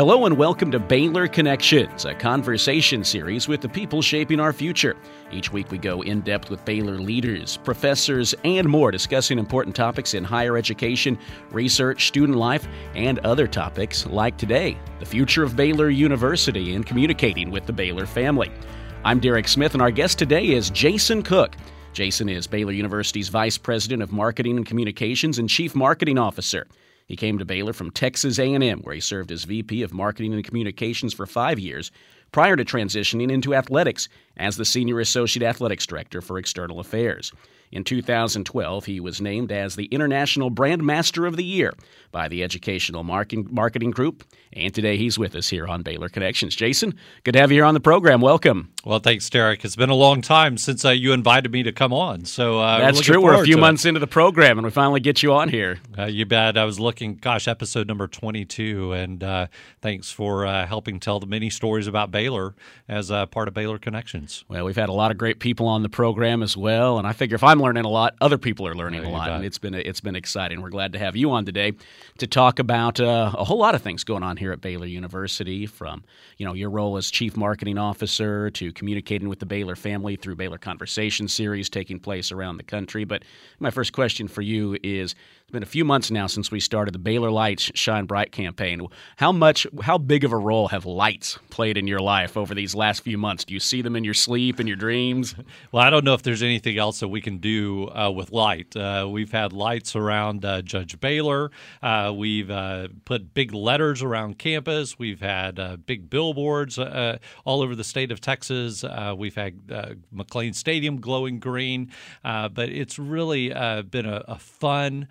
Hello and welcome to Baylor Connections, a conversation series with the people shaping our future. Each week we go in depth with Baylor leaders, professors, and more, discussing important topics in higher education, research, student life, and other topics like today, the future of Baylor University and communicating with the Baylor family. I'm Derek Smith, and our guest today is Jason Cook. Jason is Baylor University's Vice President of Marketing and Communications and Chief Marketing Officer. He came to Baylor from Texas A&M, where he served as VP of Marketing and Communications for 5 years, prior to transitioning into athletics as the Senior Associate Athletics Director for External Affairs. In 2012, he was named as the International Brand Master of the Year by the Educational Marketing Group, and today he's with us here on Baylor Connections. Jason, good to have you here on the program. Welcome. Well, thanks, Derek. It's been a long time since you invited me to come on. So that's true. We're a few months into the program, and we finally get you on here. You bet. I was looking, episode number 22, and thanks for helping tell the many stories about Baylor as part of Baylor Connections. Well, we've had a lot of great people on the program as well, and I figure if I'm learning a lot, other people are learning a lot, and it's been exciting. We're glad to have you on today to talk about a whole lot of things going on here at Baylor University, from your role as Chief Marketing Officer to communicating with the Baylor family through Baylor Conversation series taking place around the country. But my first question for you is, it's been a few months now since we started the Baylor Lights Shine Bright campaign. How big of a role have lights played in your life over these last few months? Do you see them in your sleep, in your dreams? Well, I don't know if there's anything else that we can do with light. We've had lights around Judge Baylor. We've put big letters around campus. We've had big billboards all over the state of Texas. We've had McLean Stadium glowing green. But it's really been a fun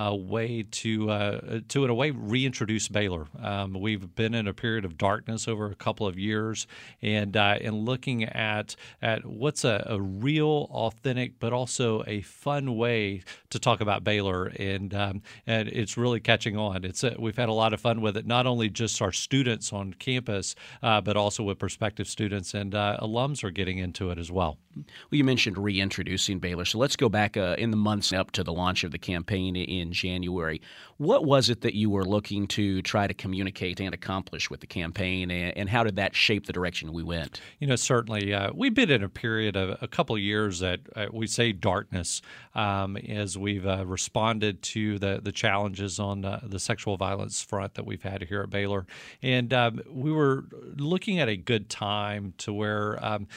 way to in a way reintroduce Baylor. We've been in a period of darkness over a couple of years, and looking at what's a real, authentic, but also a fun way to talk about Baylor, and it's really catching on. We've had a lot of fun with it, not only just our students on campus, but also with prospective students, and alums are getting into it as well. Well, you mentioned reintroducing Baylor, so let's go back in the months up to the launch of the campaign in January. What was it that you were looking to try to communicate and accomplish with the campaign, and how did that shape the direction we went? Certainly, we've been in a period of a couple of years that we say darkness, as we've responded to the challenges on the sexual violence front that we've had here at Baylor, and we were looking at a good time to where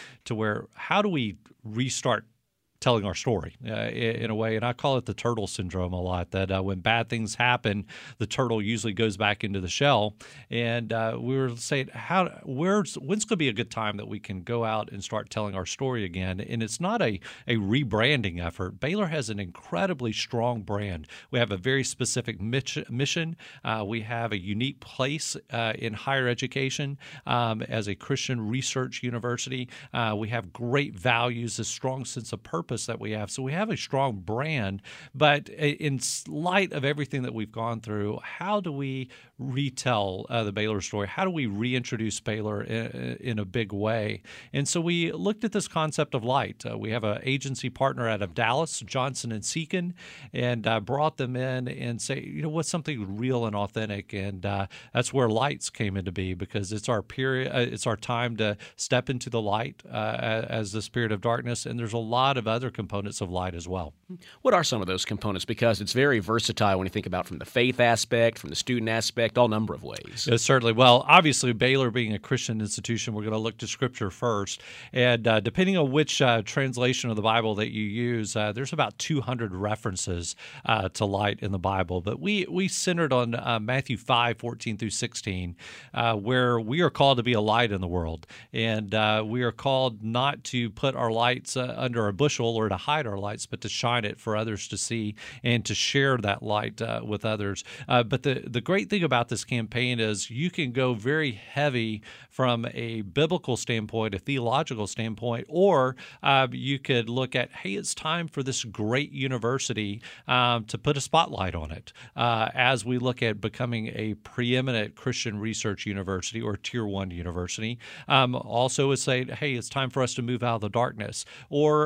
how do we restart telling our story in a way, and I call it the turtle syndrome a lot, that when bad things happen, the turtle usually goes back into the shell, and we were saying, when's going to be a good time that we can go out and start telling our story again? And it's not a rebranding effort. Baylor has an incredibly strong brand. We have a very specific mission. We have a unique place in higher education as a Christian research university. We have great values, a strong sense of purpose that we have. So we have a strong brand, but in light of everything that we've gone through, how do we retell the Baylor story? How do we reintroduce Baylor in a big way? And so we looked at this concept of light. We have an agency partner out of Dallas, Johnson & Seacon, and brought them in and say, what's something real and authentic? And that's where lights came into be, because it's our period, it's our time to step into the light as the spirit of darkness. And there's a lot of other components of light as well. What are some of those components? Because it's very versatile when you think about from the faith aspect, from the student aspect, all number of ways. Yes, certainly. Well, obviously, Baylor being a Christian institution, we're going to look to Scripture first. And depending on which translation of the Bible that you use, there's about 200 references to light in the Bible. But we centered on Matthew 5:14 through 16, where we are called to be a light in the world. And we are called not to put our lights under a bushel or to hide our lights, but to shine it for others to see and to share that light with others. But the great thing about this campaign is you can go very heavy from a biblical standpoint, a theological standpoint, or you could look at, hey, it's time for this great university to put a spotlight on it as we look at becoming a preeminent Christian research university or Tier 1 university. Also, is saying, hey, it's time for us to move out of the darkness. Or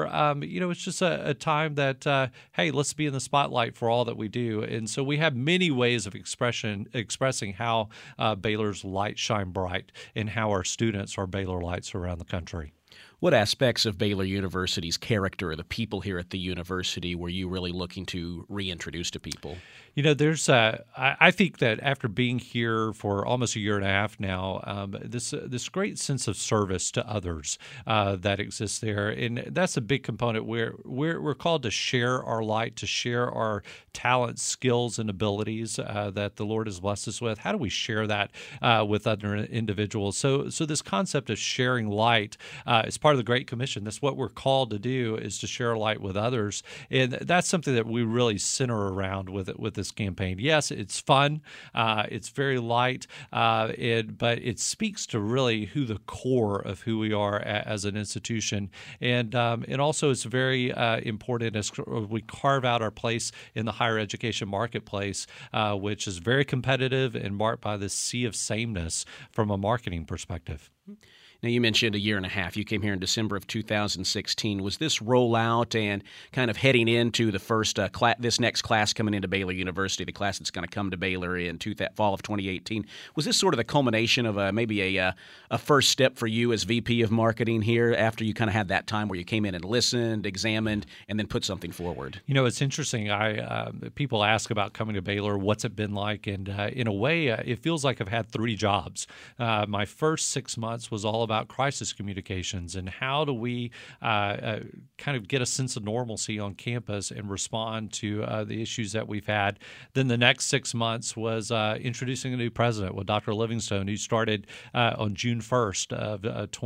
it's just a time that, hey, let's be in the spotlight for all that we do. And so we have many ways of expressing how Baylor's light shine bright and how our students are Baylor lights around the country. What aspects of Baylor University's character or the people here at the university were you really looking to reintroduce to people? There's I think that after being here for almost a year and a half now, this great sense of service to others that exists there, and that's a big component. We're called to share our light, to share our talents, skills, and abilities that the Lord has blessed us with. How do we share that with other individuals? So this concept of sharing light is part of the Great Commission. That's what we're called to do, is to share light with others, and that's something that we really center around with this campaign. Yes, it's fun, it's very light, but it speaks to really who the core of who we are as an institution, and also it's very important as we carve out our place in the higher education marketplace, which is very competitive and marked by this sea of sameness from a marketing perspective. Now, you mentioned a year and a half. You came here in December of 2016. Was this rollout and kind of heading into the first this next class coming into Baylor University, the class that's going to come to Baylor in fall of 2018? Was this sort of the culmination of maybe a first step for you as VP of marketing here after you kind of had that time where you came in and listened, examined, and then put something forward? It's interesting. People ask about coming to Baylor, what's it been like? And in a way, it feels like I've had 3 jobs. My first 6 months was all about crisis communications and how do we kind of get a sense of normalcy on campus and respond to the issues that we've had. Then the next 6 months was introducing a new president with Dr. Livingstone, who started on June 1st of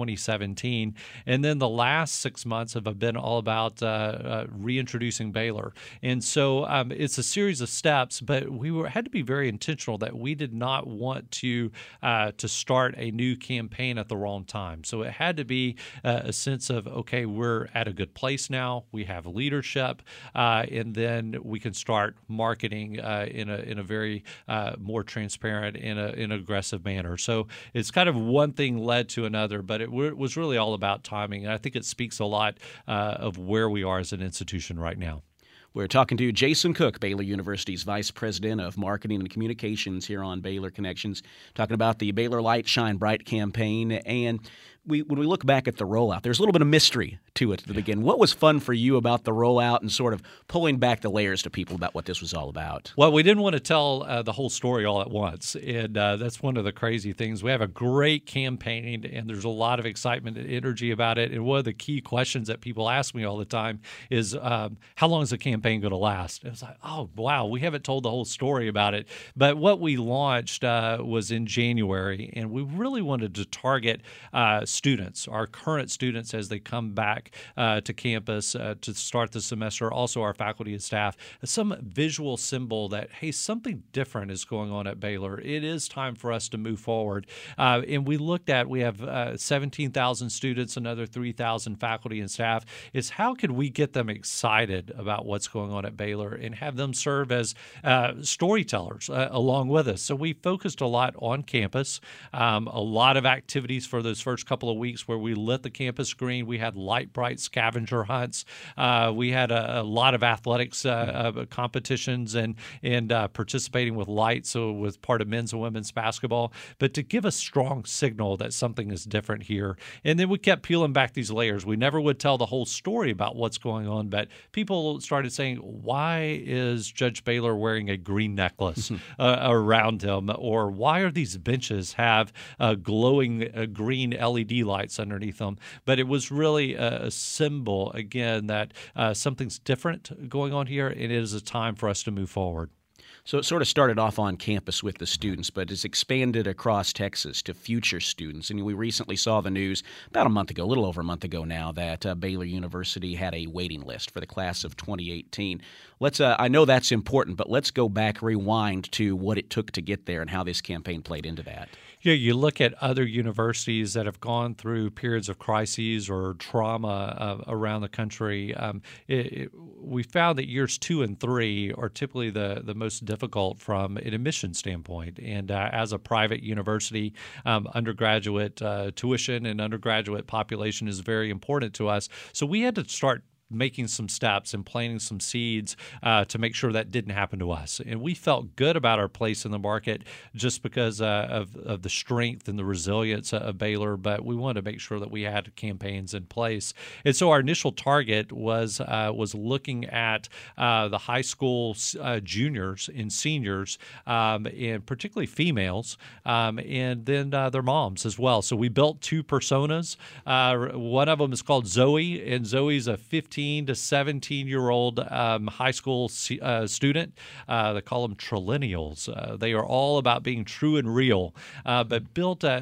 2017. And then the last 6 months have been all about reintroducing Baylor. And so it's a series of steps, but we had to be very intentional that we did not want to start a new campaign at the wrong time. So it had to be a sense of, okay, we're at a good place now. We have leadership, and then we can start marketing in a very more transparent and an aggressive manner. So it's kind of one thing led to another, but it was really all about timing. And I think it speaks a lot of where we are as an institution right now. We're talking to Jason Cook, Baylor University's Vice President of Marketing and Communications here on Baylor Connections, talking about the Baylor Light Shine Bright campaign. And when we look back at the rollout, there's a little bit of mystery to it at the beginning. What was fun for you about the rollout and sort of pulling back the layers to people about what this was all about? Well, we didn't want to tell the whole story all at once, and that's one of the crazy things. We have a great campaign, and there's a lot of excitement and energy about it. And one of the key questions that people ask me all the time is, how long is the campaign going to last? And it's like, oh, wow, we haven't told the whole story about it. But what we launched was in January, and we really wanted to target students, our current students, as they come back to campus to start the semester, also our faculty and staff, some visual symbol that, hey, something different is going on at Baylor. It is time for us to move forward. And we have 17,000 students, another 3,000 faculty and staff. Is how could we get them excited about what's going on at Baylor and have them serve as storytellers along with us? So we focused a lot on campus, a lot of activities for those first couple of weeks where we lit the campus green. We had light bright scavenger hunts. We had a lot of athletics competitions and participating with light, so with part of men's and women's basketball, but to give a strong signal that something is different here. And then we kept peeling back these layers. We never would tell the whole story about what's going on, but people started saying, why is Judge Baylor wearing a green necklace around him? Or why are these benches have glowing green LED lights underneath them? But it was really a symbol, again, that something's different going on here, and it is a time for us to move forward. So it sort of started off on campus with the students, but it's expanded across Texas to future students. And we recently saw the news about a month ago, a little over a month ago now, that Baylor University had a waiting list for the class of 2018. I know that's important, but let's go back, rewind to what it took to get there and how this campaign played into that. Yeah, you look at other universities that have gone through periods of crises or trauma around the country. We found that years 2 and 3 are typically the most difficult from an admission standpoint. And as a private university, undergraduate tuition and undergraduate population is very important to us. So we had to start making some steps and planting some seeds to make sure that didn't happen to us. And we felt good about our place in the market just because of the strength and the resilience of Baylor, but we wanted to make sure that we had campaigns in place. And so our initial target was looking at the high school juniors and seniors, and particularly females, and then their moms as well. So we built two personas. One of them is called Zoe, and Zoe's a 15 to 17-year-old high school student. They call them Trillennials. They are all about being true and real, but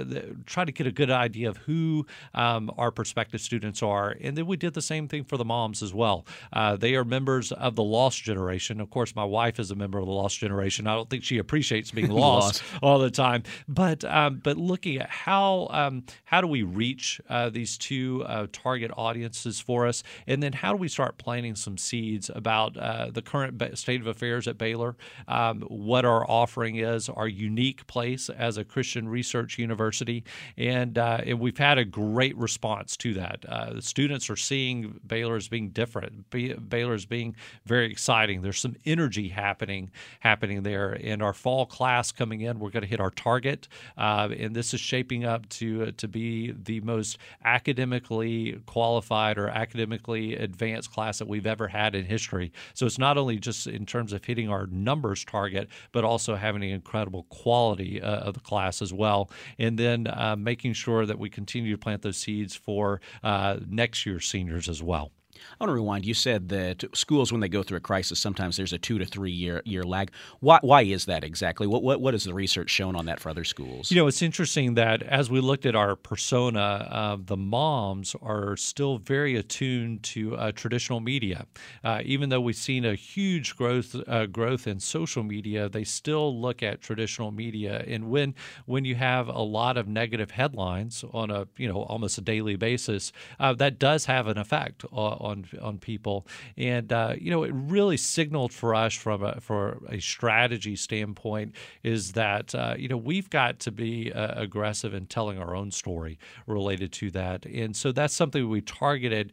try to get a good idea of who our prospective students are. And then we did the same thing for the moms as well. They are members of the lost generation. Of course, my wife is a member of the lost generation. I don't think she appreciates being lost all the time. But looking at how do we reach these two target audiences for us, and then how do we start planting some seeds about the current state of affairs at Baylor, what our offering is, our unique place as a Christian research university, and we've had a great response to that. The students are seeing Baylor as being different. Baylor as being very exciting. There's some energy happening there. And our fall class coming in, we're going to hit our target, and this is shaping up to be the most academically qualified or academically advanced class that we've ever had in history. So it's not only just in terms of hitting our numbers target, but also having an incredible quality of the class as well. And then making sure that we continue to plant those seeds for next year's seniors as well. I want to rewind. You said that schools, when they go through a crisis, sometimes there's a 2 to 3 year lag. Why is that exactly? What has the research shown on that for other schools? It's interesting that as we looked at our persona, the moms are still very attuned to traditional media. Even though we've seen a huge growth in social media, they still look at traditional media. And when you have a lot of negative headlines on a almost a daily basis, that does have an effect on people, and it really signaled for us for a strategy standpoint is that we've got to be aggressive in telling our own story related to that, and so that's something we targeted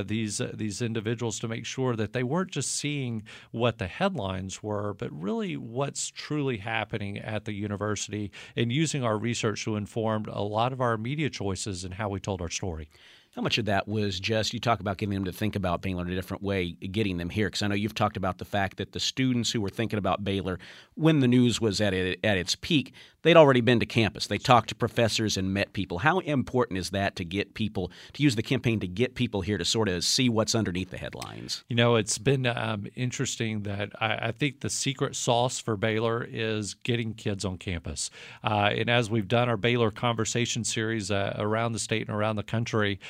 these individuals to make sure that they weren't just seeing what the headlines were, but really what's truly happening at the university, and using our research to inform a lot of our media choices and how we told our story. How much of that was just, you talk about getting them to think about Baylor in a different way, getting them here? Because I know you've talked about the fact that the students who were thinking about Baylor when the news was at its peak, they'd already been to campus. They talked to professors and met people. How important is that to get people, to use the campaign to get people here to sort of see what's underneath the headlines? It's been interesting that I think the secret sauce for Baylor is getting kids on campus. And as we've done our Baylor Conversation series around the state and around the country,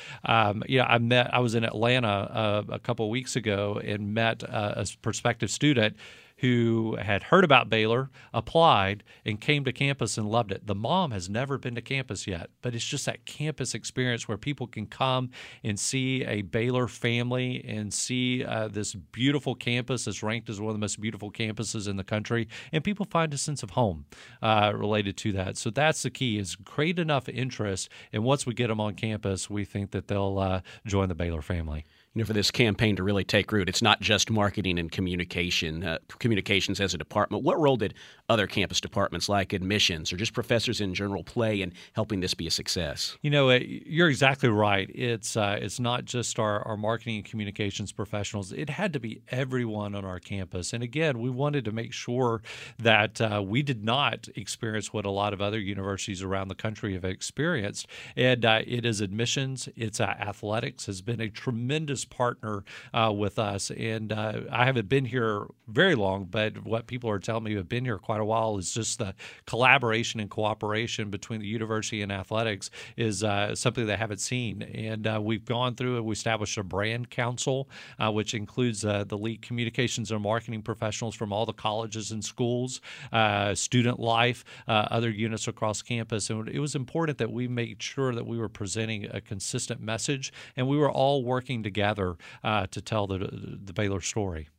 I was in Atlanta a couple of weeks ago and met a prospective student who had heard about Baylor, applied, and came to campus and loved it. The mom has never been to campus yet, but it's just that campus experience where people can come and see a Baylor family and see this beautiful campus that's ranked as one of the most beautiful campuses in the country, and people find a sense of home related to that. So that's the key, is create enough interest, and once we get them on campus, we think that they'll join the Baylor family. For this campaign to really take root, it's not just marketing and communications as a department. What role did other campus departments like admissions or just professors in general play in helping this be a success? You're exactly right. It's not just our marketing and communications professionals. It had to be everyone on our campus. And again, we wanted to make sure that we did not experience what a lot of other universities around the country have experienced. And it is admissions. It's athletics has been a tremendous partner with us, and I haven't been here very long, but what people are telling me who have been here quite a while is just the collaboration and cooperation between the university and athletics is something they haven't seen. And we've gone through and we established a brand council, which includes the lead communications and marketing professionals from all the colleges and schools, student life, other units across campus. And it was important that we made sure that we were presenting a consistent message, and we were all working together to tell the Baylor story.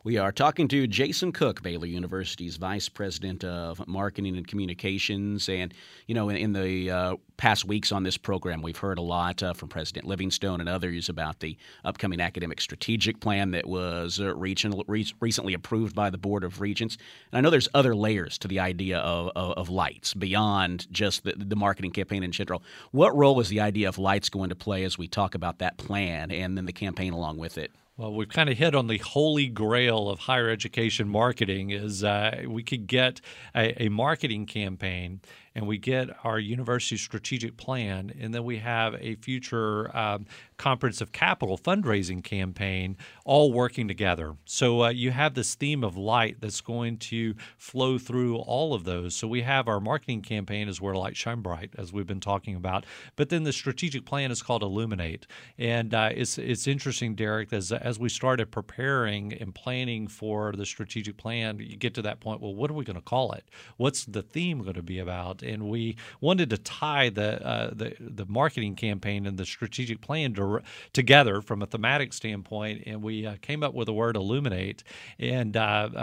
We are talking to Jason Cook, Baylor University's Vice President of Marketing and Communications. And, in the past weeks on this program, we've heard a lot from President Livingstone and others about the upcoming academic strategic plan that was recently approved by the Board of Regents. And I know there's other layers to the idea of lights beyond just the marketing campaign in general. What role is the idea of lights going to play as we talk about that plan and then the campaign along with it? Well, we've kind of hit on the holy grail of higher education marketing is we could get a marketing campaign and we get our university strategic plan, and then we have a future comprehensive capital fundraising campaign all working together. So you have this theme of light that's going to flow through all of those. So we have our marketing campaign is Where Light Shine Bright, as we've been talking about, but then the strategic plan is called Illuminate. And it's interesting, Derek, as we started preparing and planning for the strategic plan, you get to that point, well, what are we going to call it? What's the theme going to be about? And we wanted to tie the marketing campaign and the strategic plan together from a thematic standpoint, and we came up with the word Illuminate. And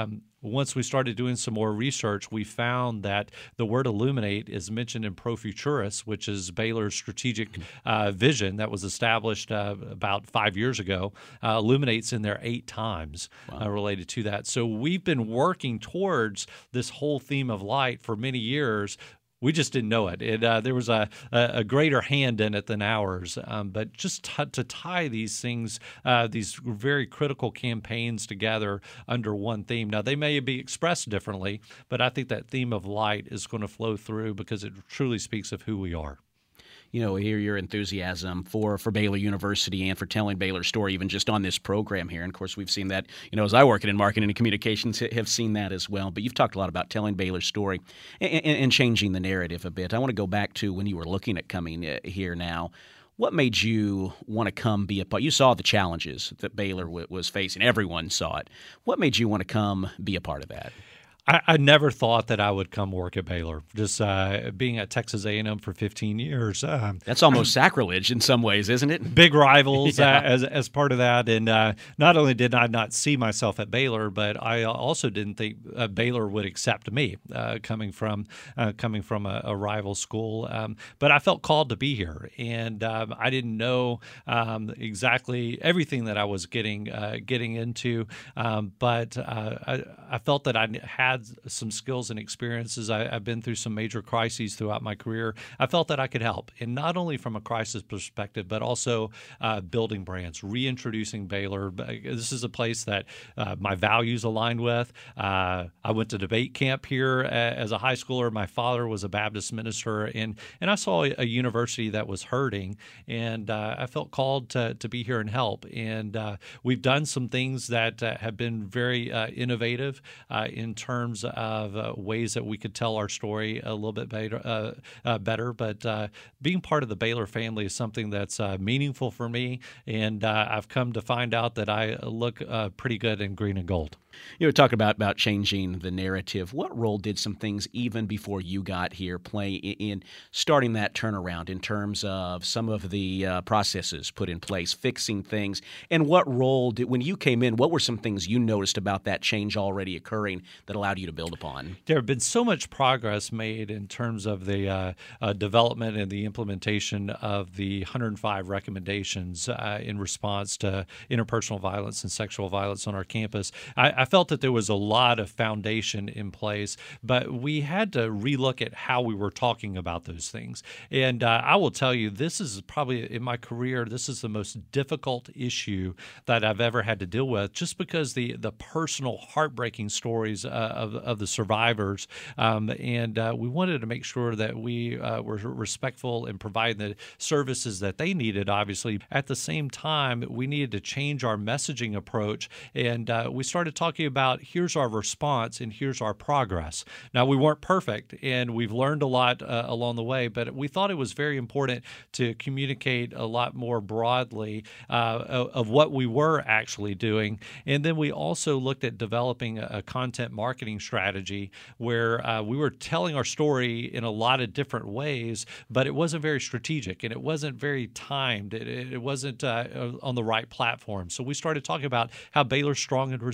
once we started doing some more research, we found that the word illuminate is mentioned in Pro Futuris, which is Baylor's strategic vision that was established about 5 years ago. Illuminate's in there 8 times related to that. So we've been working towards this whole theme of light for many years. We just didn't know it. There was a greater hand in it than ours. But just to tie these things, these very critical campaigns together under one theme. Now, they may be expressed differently, but I think that theme of light is going to flow through because it truly speaks of who we are. Hear your enthusiasm for Baylor University and for telling Baylor's story, even just on this program here. And, of course, we've seen that, as I work in marketing and communications, have seen that as well. But you've talked a lot about telling Baylor's story and changing the narrative a bit. I want to go back to when you were looking at coming here now. What made you want to come be a part? You saw the challenges that Baylor was facing. Everyone saw it. What made you want to come be a part of that? I never thought that I would come work at Baylor. Just being at Texas A&M for 15 years. That's almost sacrilege in some ways, isn't it? Big rivals as part of that. And not only did I not see myself at Baylor, but I also didn't think Baylor would accept me coming from a rival school. But I felt called to be here, and I didn't know exactly everything that I was getting into, but I felt that I had some skills and experiences. I've been through some major crises throughout my career. I felt that I could help, and not only from a crisis perspective, but also building brands, reintroducing Baylor. This is a place that my values aligned with. I went to debate camp here as a high schooler. My father was a Baptist minister, and I saw a university that was hurting, and I felt called to be here and help. And we've done some things that have been very innovative in terms of ways that we could tell our story a little bit better. But being part of the Baylor family is something that's meaningful for me, and I've come to find out that I look pretty good in green and gold. You were talking about changing the narrative. What role did some things even before you got here play in starting that turnaround in terms of some of the processes put in place, fixing things? And what role when you came in, what were some things you noticed about that change already occurring that allowed you to build upon? There have been so much progress made in terms of the development and the implementation of the 105 recommendations in response to interpersonal violence and sexual violence on our campus. I felt that there was a lot of foundation in place, but we had to relook at how we were talking about those things. And I will tell you, this is probably in my career, this is the most difficult issue that I've ever had to deal with, just because the personal heartbreaking stories of the survivors. And we wanted to make sure that we were respectful and provide the services that they needed, obviously. At the same time, we needed to change our messaging approach, and we started talking about here's our response and here's our progress. Now, we weren't perfect, and we've learned a lot along the way, but we thought it was very important to communicate a lot more broadly of what we were actually doing. And then we also looked at developing a content marketing strategy where we were telling our story in a lot of different ways, but it wasn't very strategic and it wasn't very timed. It wasn't on the right platform. So we started talking about how Baylor's strong and resilient.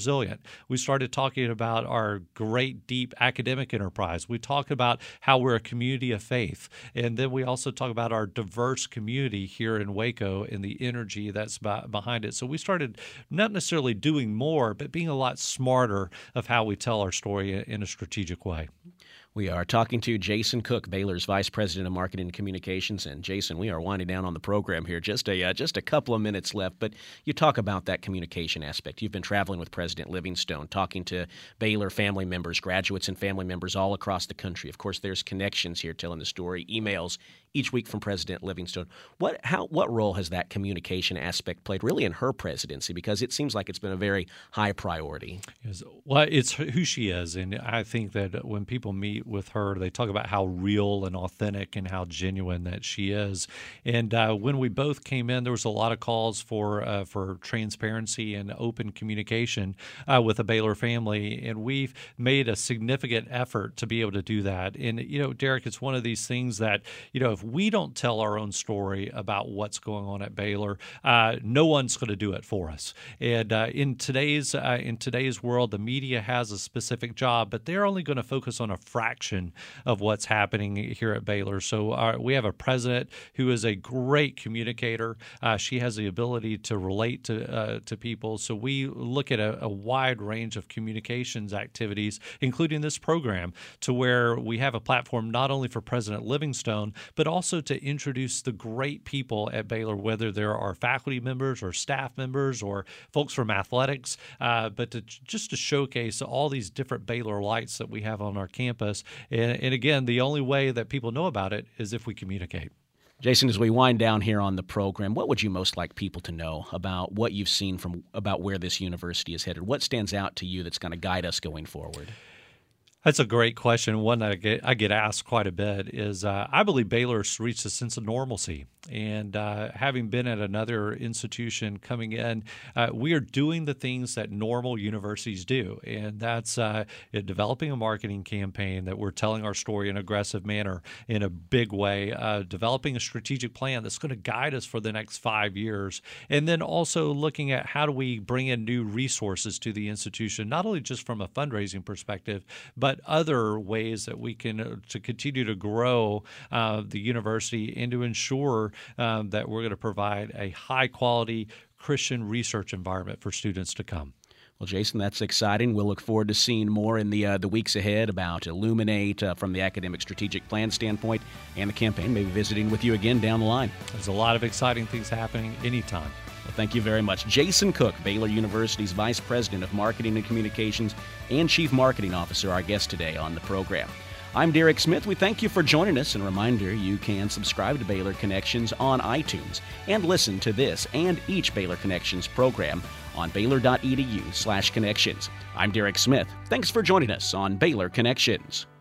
We started talking about our great, deep academic enterprise. We talk about how we're a community of faith. And then we also talk about our diverse community here in Waco and the energy that's behind it. So we started not necessarily doing more, but being a lot smarter of how we tell our story in a strategic way. We are talking to Jason Cook, Baylor's Vice President of Marketing and Communications. And Jason, we are winding down on the program here. Just a couple of minutes left, but you talk about that communication aspect. You've been traveling with President Livingstone, talking to Baylor family members, graduates and family members all across the country. Of course, there's connections here telling the story, emails each week from President Livingstone. What role has that communication aspect played really in her presidency? Because it seems like it's been a very high priority. Well, it's who she is. And I think that when people meet with her, they talk about how real and authentic and how genuine that she is. And when we both came in, there was a lot of calls for transparency and open communication with the Baylor family. And we've made a significant effort to be able to do that. And, Derek, it's one of these things that, if we don't tell our own story about what's going on at Baylor, no one's going to do it for us. And in today's world, the media has a specific job, but they're only going to focus on a fraction of what's happening here at Baylor. So we have a president who is a great communicator. She has the ability to relate to people. So we look at a wide range of communications activities, including this program, to where we have a platform not only for President Livingstone, but also to introduce the great people at Baylor, whether there are faculty members or staff members or folks from athletics, but just to showcase all these different Baylor lights that we have on our campus. And again, the only way that people know about it is if we communicate. Jason, as we wind down here on the program, what would you most like people to know about what you've seen about where this university is headed? What stands out to you that's going to guide us going forward? That's a great question. One that I get asked quite a bit is I believe Baylor's reached a sense of normalcy. And having been at another institution coming in, we are doing the things that normal universities do. And that's developing a marketing campaign that we're telling our story in an aggressive manner in a big way, developing a strategic plan that's going to guide us for the next 5 years. And then also looking at how do we bring in new resources to the institution, not only just from a fundraising perspective, but other ways that we can to continue to grow the university and to ensure that we're going to provide a high-quality Christian research environment for students to come. Well, Jason, that's exciting. We'll look forward to seeing more in the weeks ahead about Illuminate from the academic strategic plan standpoint and the campaign, maybe visiting with you again down the line. There's a lot of exciting things happening anytime. Well, thank you very much. Jason Cook, Baylor University's Vice President of Marketing and Communications and Chief Marketing Officer, our guest today on the program. I'm Derek Smith. We thank you for joining us. And a reminder, you can subscribe to Baylor Connections on iTunes and listen to this and each Baylor Connections program on Baylor.edu/connections. I'm Derek Smith. Thanks for joining us on Baylor Connections.